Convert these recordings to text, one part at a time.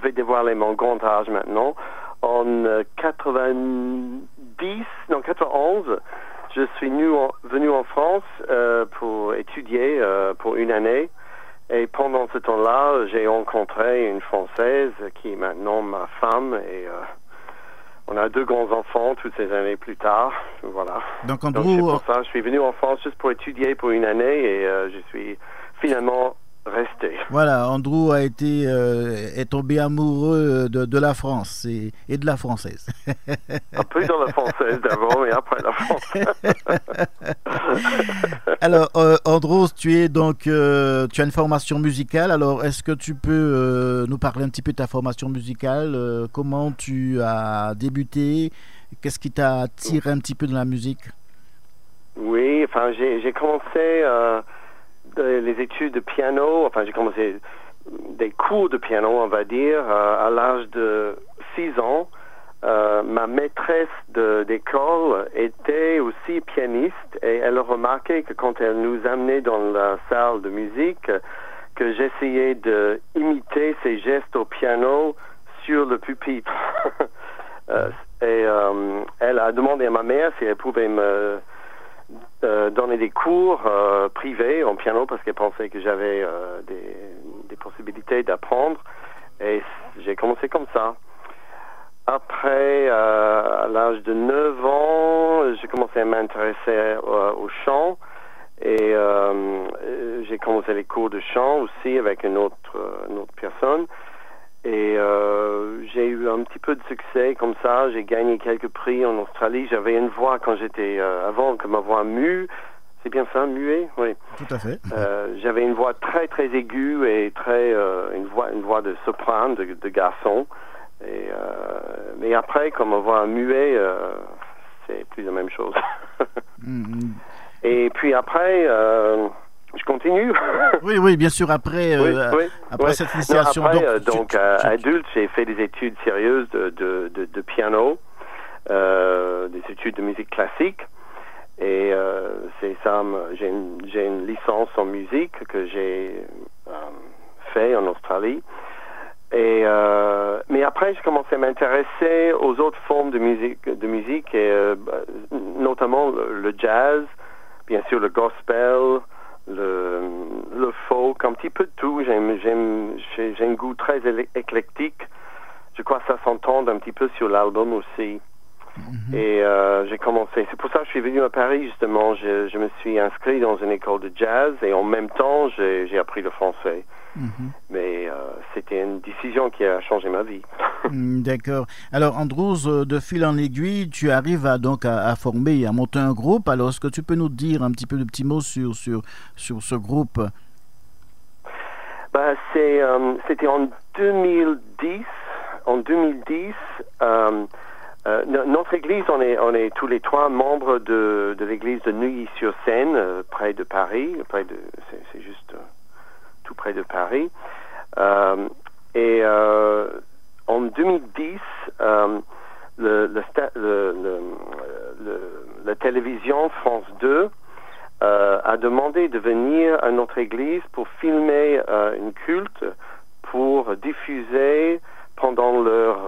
vais dévoiler mon grand âge maintenant. En 91, je suis venu en France pour étudier pour une année. Et pendant ce temps-là, j'ai rencontré une Française qui est maintenant ma femme. Et on a 2 grands-enfants toutes ces années plus tard. Voilà. Donc, Andrew, c'est pour ça je suis venu en France juste pour étudier pour une année et je suis finalement resté. Voilà, Andrew est tombé amoureux de la France et de la française. Un peu dans la française d'avant, mais après la française. Alors, Andrew, tu as une formation musicale. Alors, est-ce que tu peux nous parler un petit peu de ta formation musicale? Comment tu as débuté? Qu'est-ce qui t'a attiré un petit peu dans la musique? Oui, enfin, j'ai commencé les études de piano. Enfin, j'ai commencé des cours de piano, on va dire, à l'âge de 6 ans. Ma maîtresse d'école était aussi pianiste et elle a remarqué que quand elle nous amenait dans la salle de musique, que j'essayais d'imiter ses gestes au piano sur le pupitre. Elle a demandé à ma mère si elle pouvait me donner des cours privés en piano parce qu'elle pensait que j'avais des possibilités d'apprendre. Et j'ai commencé comme ça. Après, à l'âge de 9 ans, j'ai commencé à m'intéresser au chant et j'ai commencé les cours de chant aussi avec une autre personne. Et j'ai eu un petit peu de succès comme ça. J'ai gagné quelques prix en Australie. J'avais une voix quand j'étais avant que ma voix mue. C'est bien ça, muet? Oui. Tout à fait. J'avais une voix très très aiguë et une voix de soprano, de garçon. Mais après, comme ma voix muet, c'est plus la même chose. Et puis après. Je continue. Oui, bien sûr. Après, cette initiation. Non, après, adulte, j'ai fait des études sérieuses de piano, des études de musique classique. Et c'est ça, j'ai une licence en musique que j'ai fait en Australie. Mais après, j'ai commencé à m'intéresser aux autres formes de musique et notamment le jazz, bien sûr le gospel, le folk, un petit peu de tout. J'ai un goût très éclectique. Je crois que ça s'entend un petit peu sur l'album aussi. Et j'ai commencé. C'est pour ça que je suis venu à Paris, justement. Je me suis inscrit dans une école de jazz et en même temps, j'ai appris le français. Mais c'était une décision qui a changé ma vie. D'accord. Alors, Andrews, de fil en aiguille, tu arrives à former et à monter un groupe. Alors, est-ce que tu peux nous dire un petit peu de petits mots sur ce groupe? C'était en 2010. En 2010, notre église, on est tous les 3 membres de l'église de Neuilly-sur-Seine, près de Paris. C'est juste tout près de Paris. En 2010, la télévision France 2 a demandé de venir à notre église pour filmer une culte pour diffuser pendant leur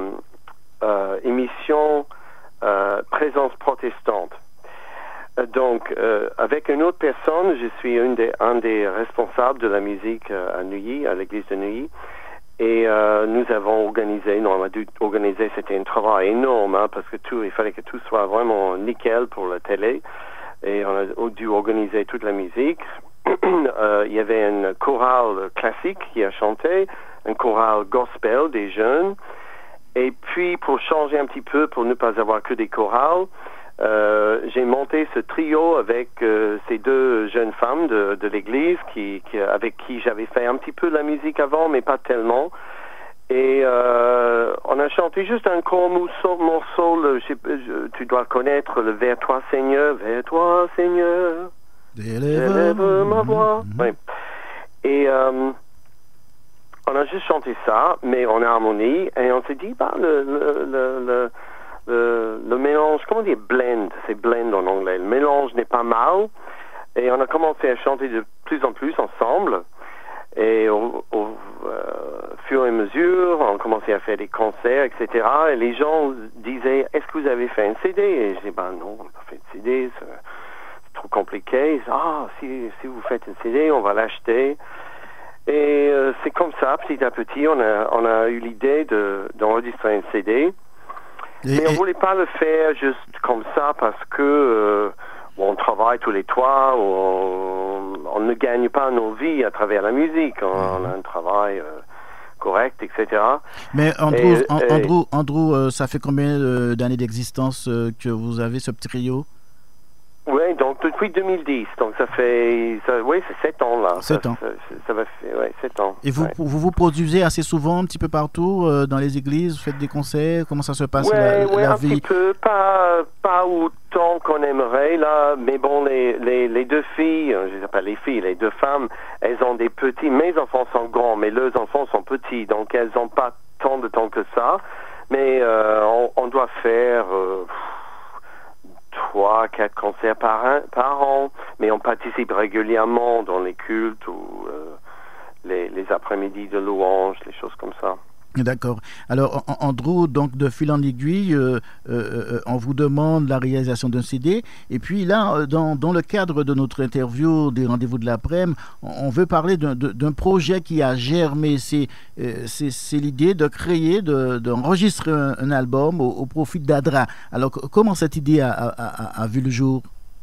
émission Présence protestante. Donc, avec une autre personne, je suis un des responsables de la musique à Neuilly, à l'église de Neuilly. Et nous avons organisé, c'était un travail énorme, parce que il fallait que tout soit vraiment nickel pour la télé. Et on a dû organiser toute la musique. Il y avait une chorale classique qui a chanté, un chorale gospel des jeunes. Et puis, pour changer un petit peu, pour ne pas avoir que des chorales, j'ai monté ce trio avec ces 2 jeunes femmes de l'église avec qui j'avais fait un petit peu de la musique avant, mais pas tellement. Et on a chanté juste un court morceau, tu dois connaître le Vers toi Seigneur, Vers toi Seigneur, j'élève ma voix. Oui. Et on a juste chanté ça, mais en harmonie, et on s'est dit, le mélange, comment dire, blend, c'est blend en anglais. Le mélange n'est pas mal. Et on a commencé à chanter de plus en plus ensemble. Et au fur et à mesure, on commençait à faire des concerts, etc. Et les gens disaient, est-ce que vous avez fait un CD? Et je dis, ben non, on n'a pas fait de CD, c'est trop compliqué. Ils disaient, si vous faites un CD, on va l'acheter. Et c'est comme ça, petit à petit, on a eu l'idée d'enregistrer un CD. Mais on ne voulait pas le faire juste comme ça parce que on travaille tous les trois, on ne gagne pas nos vies à travers la musique. On a un travail correct, etc. Mais Andrew, ça fait combien d'années d'existence que vous avez ce trio? Oui, donc depuis 2010, donc c'est 7 ans là. 7 ans. Ça va faire 7 ans. Et vous produisez assez souvent, un petit peu partout, dans les églises, vous faites des concerts, comment ça se passe la un vie? petit peu, pas autant qu'on aimerait là, mais bon, les deux filles, je les appelle les filles, les deux femmes, elles ont des petits, mes enfants sont grands, mais leurs enfants sont petits, donc elles n'ont pas tant de temps que ça, mais on doit faire 3-4 concerts par an, mais on participe régulièrement dans les cultes ou les après-midi de louanges, les choses comme ça. D'accord. Alors, Andrew, donc de fil en aiguille, on vous demande la réalisation d'un CD. Et puis là, dans le cadre de notre interview des Rendez-vous de l'après-midi, on veut parler d'un projet qui a germé. C'est l'idée de créer, d'enregistrer un album au profit d'Adra. Alors, comment cette idée a vu le jour?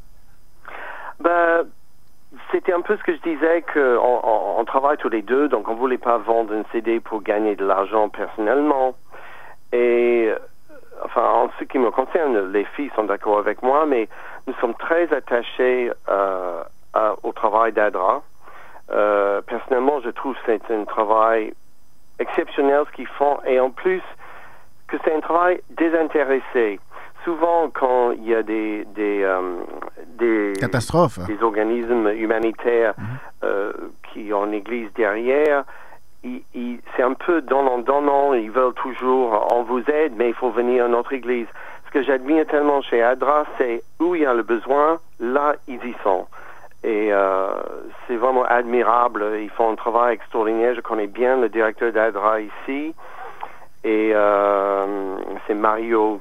C'était un peu ce que je disais, qu'on travaille tous les deux, donc on ne voulait pas vendre un CD pour gagner de l'argent personnellement. Et enfin, en ce qui me concerne, les filles sont d'accord avec moi, mais nous sommes très attachés au travail d'Adra. Personnellement, je trouve que c'est un travail exceptionnel ce qu'ils font, et en plus que c'est un travail désintéressé. Souvent, quand il y a des catastrophes, des organismes humanitaires qui ont une église derrière, c'est un peu donnant, ils veulent toujours, on vous aide, mais il faut venir à notre église. Ce que j'admire tellement chez Adra, c'est où il y a le besoin, là, ils y sont. Et c'est vraiment admirable, ils font un travail extraordinaire. Je connais bien le directeur d'Adra ici, et c'est Mario.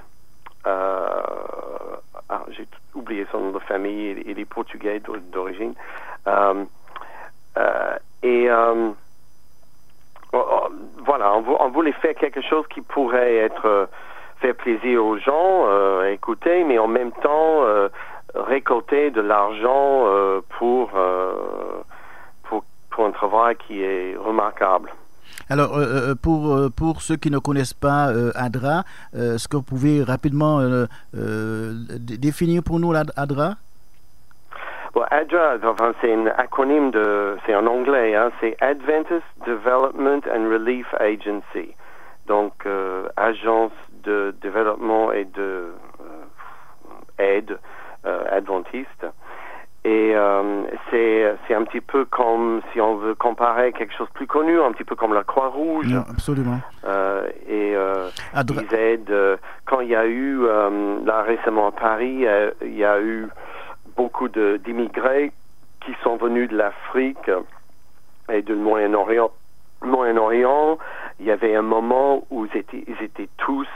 J'ai oublié son nom de famille, il est portugais d'origine. Voilà, on voulait faire quelque chose qui pourrait faire plaisir aux gens, écouter, mais en même temps récolter de l'argent pour un travail qui est remarquable. Alors, pour ceux qui ne connaissent pas Adra, est-ce que vous pouvez rapidement définir pour nous l'Adra? Bon, Adra, enfin, c'est un acronyme c'est en anglais, hein, c'est Adventist Development and Relief Agency. Donc, agence de développement et de aide adventiste. Et c'est un petit peu comme, si on veut comparer quelque chose de plus connu, un petit peu comme la Croix-Rouge. Non, absolument. Ils aident, quand il y a eu, là récemment à Paris, il y a eu beaucoup d'immigrés qui sont venus de l'Afrique et du Moyen-Orient. Il y avait un moment où ils étaient tous...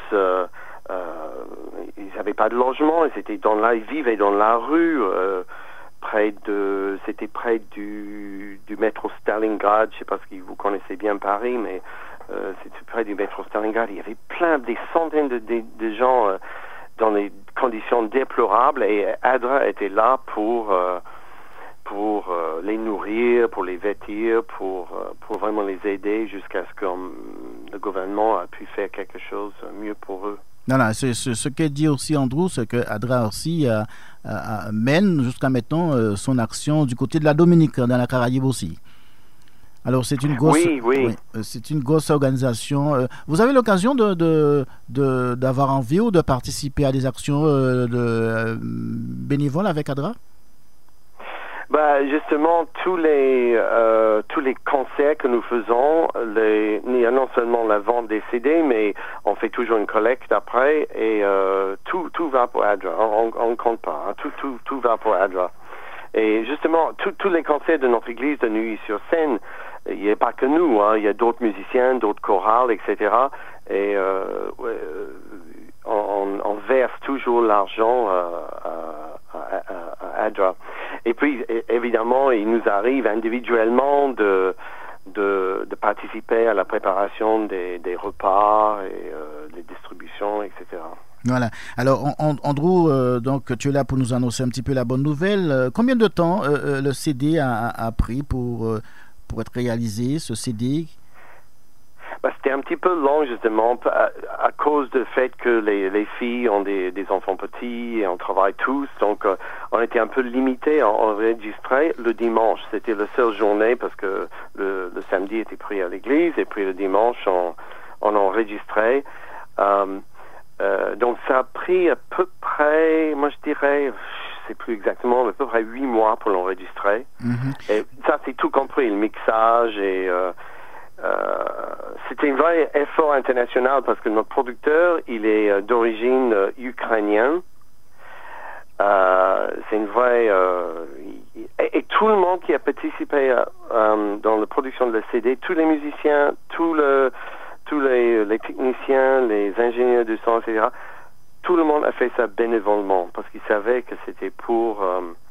ils n'avaient pas de logement, ils vivaient dans la rue... c'était près du métro Stalingrad. Je ne sais pas si vous connaissez bien Paris, mais c'était près du métro Stalingrad. Il y avait des centaines de gens dans des conditions déplorables, et Adra était là pour les nourrir, pour les vêtir, pour vraiment les aider jusqu'à ce que le gouvernement a pu faire quelque chose mieux pour eux. Non, c'est ce que dit aussi Andrew, c'est que Adra aussi mène jusqu'à maintenant son action du côté de la Dominique, dans la Caraïbe aussi. Alors c'est une grosse, oui. C'est une grosse organisation. Vous avez l'occasion d'avoir envie ou de participer à des actions bénévoles avec Adra? Justement, tous les concerts que nous faisons, il y a non seulement la vente des CD, mais on fait toujours une collecte après, et tout va pour Adra. On ne compte pas, hein. Tout va pour Adra. Et justement, tous les concerts de notre église de Neuilly-sur-Seine, il n'y a pas que nous, hein, il y a d'autres musiciens, d'autres chorales, etc. Et on verse toujours l'argent à ADRA. Et puis, évidemment, il nous arrive individuellement de participer à la préparation des repas et des distributions, etc. Voilà. Alors, Andrew, donc tu es là pour nous annoncer un petit peu la bonne nouvelle. Combien de temps le CD a pris pour être réalisé, ce CD? C'était un petit peu long, justement, à cause du fait que les filles ont des enfants petits et on travaille tous. Donc, on était un peu limité à enregistrer le dimanche. C'était la seule journée parce que le samedi était pris à l'église et puis le dimanche, on enregistrait. Donc, ça a pris à peu près, moi je dirais, je sais plus exactement, à peu près 8 mois pour l'enregistrer. Mm-hmm. Et ça, c'est tout compris, le mixage et... c'était un vrai effort international parce que notre producteur, il est d'origine ukrainienne. C'est une vraie... et tout le monde qui a participé dans la production de la CD, tous les musiciens, tous les techniciens, les ingénieurs du son, etc., tout le monde a fait ça bénévolement parce qu'ils savaient que c'était pour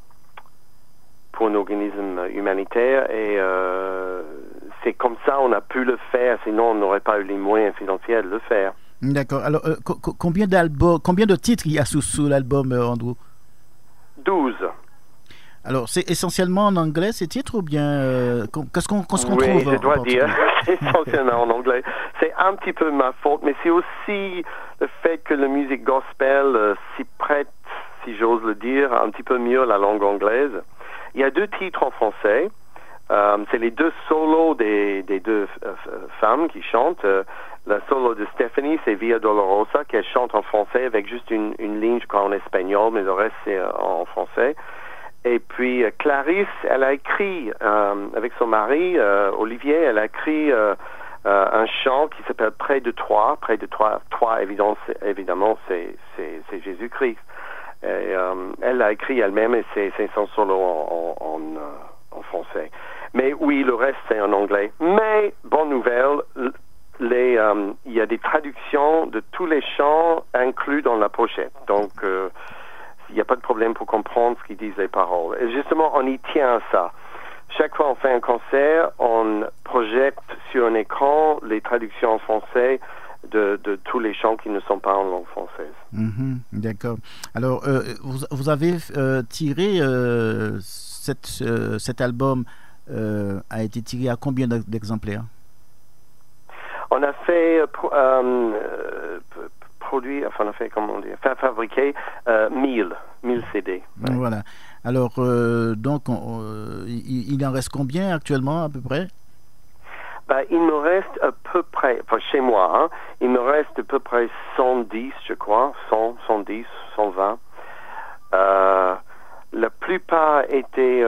un organisme humanitaire et c'est comme ça on a pu le faire, sinon on n'aurait pas eu les moyens financiers de le faire. D'accord. Alors, combien de titres il y a sous l'album, Andrew? 12. Alors, c'est essentiellement en anglais ces titres ou bien qu'est-ce qu'on trouve? Oui, je dois dire, c'est essentiellement en anglais. C'est un petit peu ma faute, mais c'est aussi le fait que la musique gospel s'y prête, si j'ose le dire, un petit peu mieux la langue anglaise. Il y a 2 titres en français. C'est les 2 solos des 2 femmes qui chantent. La solo de Stephanie, c'est Via Dolorosa, qu'elle chante en français avec juste une ligne, je crois, en espagnol, mais le reste, c'est en français. Et puis, Clarisse, elle a écrit, avec son mari, Olivier, elle a écrit un chant qui s'appelle Près de toi. Près de toi, évidemment, c'est Jésus-Christ. Et, elle l'a écrit elle-même et c'est son solo en français. Mais oui, le reste, c'est en anglais. Mais, bonne nouvelle, il y a des traductions de tous les chants inclus dans la pochette. Donc, il n'y a pas de problème pour comprendre ce qu'ils disent les paroles. Et justement, on y tient à ça. Chaque fois qu'on fait un concert, on projette sur un écran les traductions en français de tous les chants qui ne sont pas en langue française. Mm-hmm, d'accord. Alors, vous avez tiré cet album a été tiré à combien d'exemplaires? On a fait produit, enfin on a fait, comment dire, fabriquer 1000 CD. Ouais. Voilà. Alors, donc, il en reste combien actuellement à peu près? Il me reste à peu près, enfin chez moi, hein, il me reste à peu près 110, je crois, 110, 120. La plupart étaient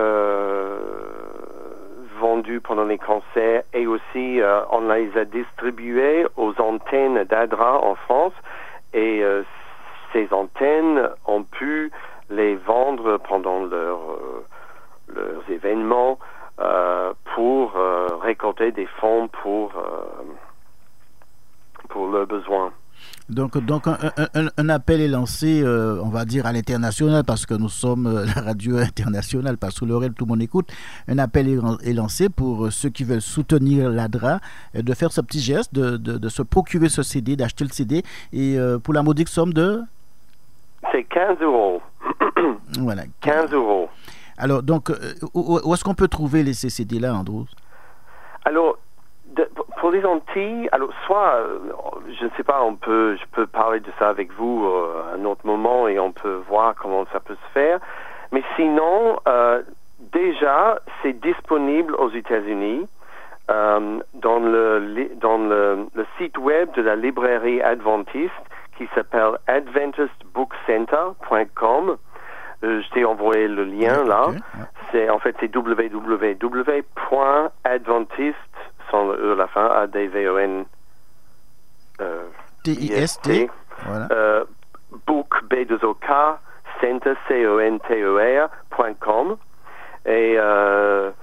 vendus pendant les concerts et aussi on les a distribués aux antennes d'ADRA en France et ces antennes ont pu les vendre pendant leurs événements pour récolter des fonds pour leurs besoins. Donc un appel est lancé, on va dire, à l'international, parce que nous sommes la radio internationale, par sous l'oreille, tout le monde écoute. Un appel est lancé pour ceux qui veulent soutenir l'ADRA, de faire ce petit geste, de se procurer ce CD, d'acheter le CD, et pour la modique somme de... C'est 15 €. Voilà. 15 €. Alors, donc, où est-ce qu'on peut trouver ces CD-là, Andrew? Alors, pour les Antilles, alors soit, je ne sais pas, je peux parler de ça avec vous à un autre moment et on peut voir comment ça peut se faire. Mais sinon, déjà, c'est disponible aux États-Unis dans le site web de la librairie adventiste qui s'appelle adventistbookcenter.com. Je t'ai envoyé le lien là. Okay. C'est www.adventist sans le E à la fin, ADVON TIST, voilà. Book B2OK Center CONTER.com et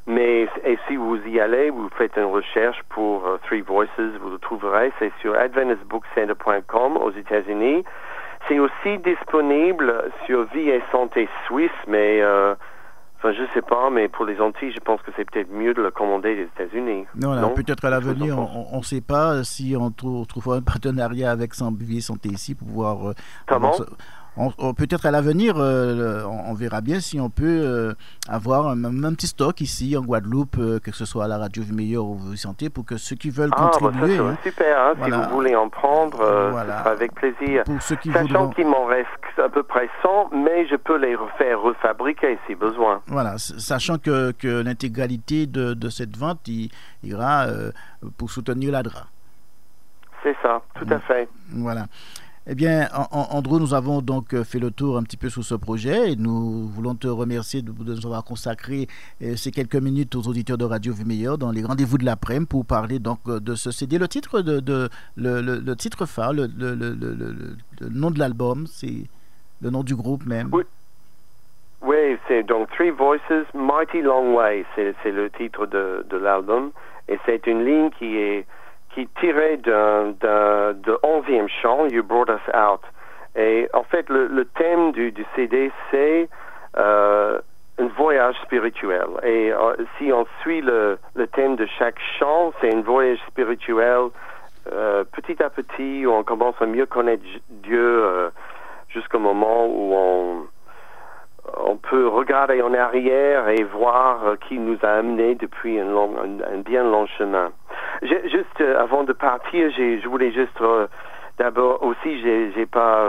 Et si vous y allez, vous faites une recherche pour Three Voices, vous le trouverez. C'est sur adventistbookcenter.com aux États-Unis. C'est aussi disponible sur Vie et Santé Suisse, mais je sais pas, mais pour les Antilles, je pense que c'est peut-être mieux de le commander des États-Unis. Non, peut-être à l'avenir, on ne sait pas si on trouvera un partenariat avec Vie et Santé ici pour pouvoir... Comment? Peut-être à l'avenir, on verra bien si on peut avoir un petit stock ici en Guadeloupe, que ce soit à la Radio Vie Meilleure ou Vie Santé, pour que ceux qui veulent contribuer... ça c'est super, hein, voilà. Si vous voulez en prendre, ce sera avec plaisir. Pour ceux qui Sachant qu'il m'en reste à peu près 100, mais je peux les refabriquer si besoin. Voilà, sachant que l'intégralité de cette vente ira pour soutenir l'ADRA. C'est ça, tout à fait. Voilà. Eh bien, Andrew, nous avons donc fait le tour un petit peu sur ce projet et nous voulons te remercier de nous avoir consacré ces quelques minutes aux auditeurs de Radio Vie Meilleure dans les rendez-vous de l'après-midi pour parler donc de ce CD. Le titre le titre phare, le nom de l'album, c'est le nom du groupe même. Oui, c'est donc Three Voices, Mighty Long Way, c'est le titre de l'album et c'est une ligne qui tirait de 11e chant, You Brought Us Out. Et en fait, le thème du CD, c'est un voyage spirituel. Et si on suit le thème de chaque chant, c'est un voyage spirituel petit à petit, où on commence à mieux connaître Dieu jusqu'au moment où on peut regarder en arrière et voir qui nous a amenés depuis un bien long chemin. Juste avant de partir, je voulais juste d'abord aussi, j'ai pas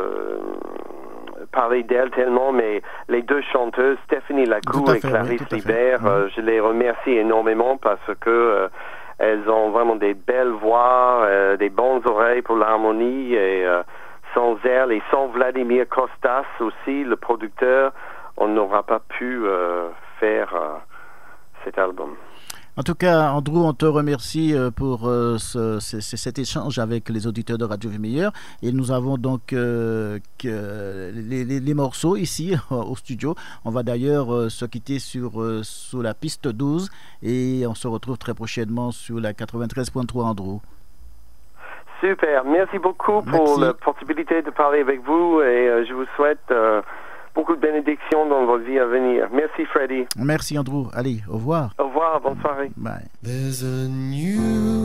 parlé d'elle tellement, mais les deux chanteuses, Stéphanie Lacour et Clarisse Libert, je les remercie énormément parce que elles ont vraiment des belles voix, des bonnes oreilles pour l'harmonie et sans elles et sans Vladimir Costas aussi, le producteur, on n'aura pas pu faire cet album. En tout cas, Andrew, on te remercie pour cet échange avec les auditeurs de Radio Vie Meilleure. Et nous avons donc les morceaux ici au studio. On va d'ailleurs se quitter sur la piste 12 et on se retrouve très prochainement sur la 93.3, Andrew. Super, merci beaucoup pour la possibilité de parler avec vous et je vous souhaite beaucoup de bénédictions dans votre vie à venir. Merci Freddy. Merci Andrew. Allez, au revoir. Au revoir, bonne soirée. Bye. There's a new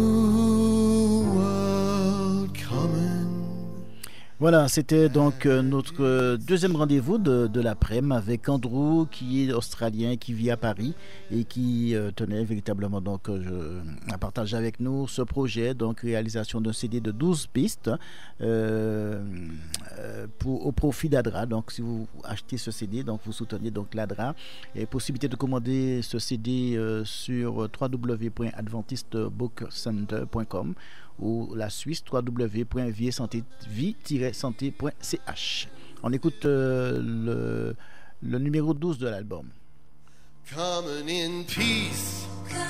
world coming. Voilà, c'était donc notre deuxième rendez-vous de l'après-midi avec Andrew, qui est australien, qui vit à Paris et qui tenait véritablement donc à partager avec nous ce projet, donc réalisation d'un CD de 12 pistes au profit d'ADRA. Donc si vous achetez ce CD, donc vous soutenez donc l'ADRA. Et possibilité de commander ce CD sur www.adventistbookcenter.com ou la Suisse, www.vie-santé.ch. On écoute le numéro 12 de l'album. Coming in peace,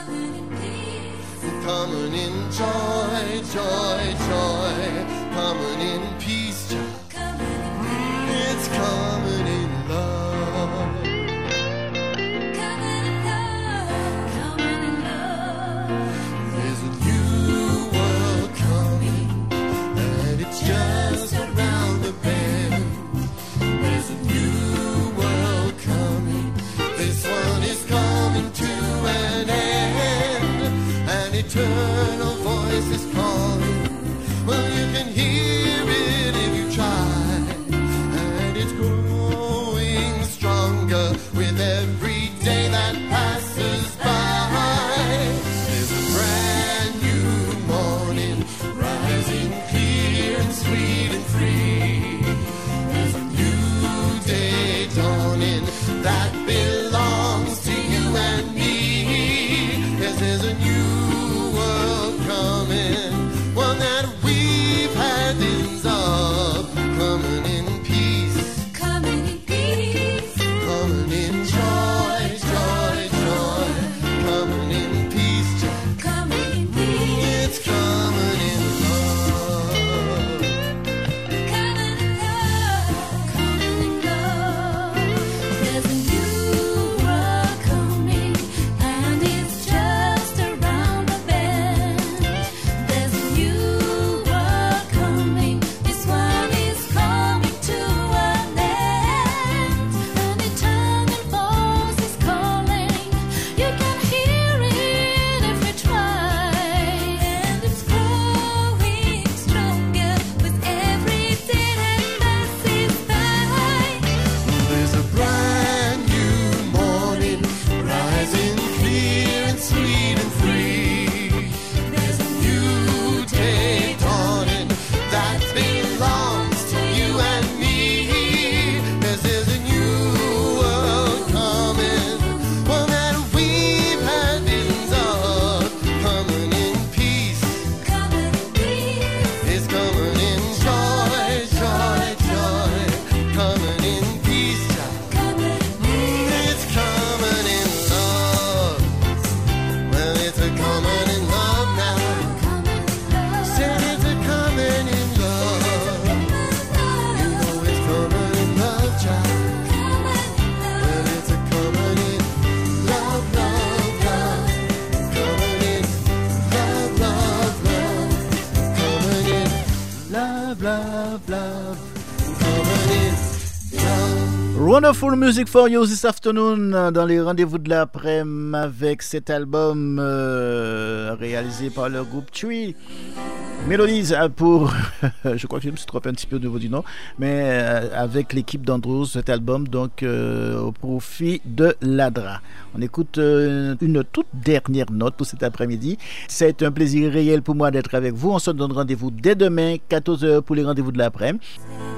coming in joy, joy, joy, coming in peace, it's coming in love. There's a new world coming, and it's just around the bend. There's a new world coming, this one is coming to an end. An eternal voice is calling, well you can hear it love, love, love. Covered in love. Wonderful music for you this afternoon dans les rendez-vous de l'après-midi avec cet album réalisé par le groupe Tree. Mélodies pour, je crois que je me suis trompé un petit peu au niveau du nom, mais avec l'équipe d'Andrews, cet album donc au profit de l'ADRA. On écoute une toute dernière note pour cet après-midi. C'est un plaisir réel pour moi d'être avec vous. On se donne rendez-vous dès demain, 14h pour les rendez-vous de l'après-midi.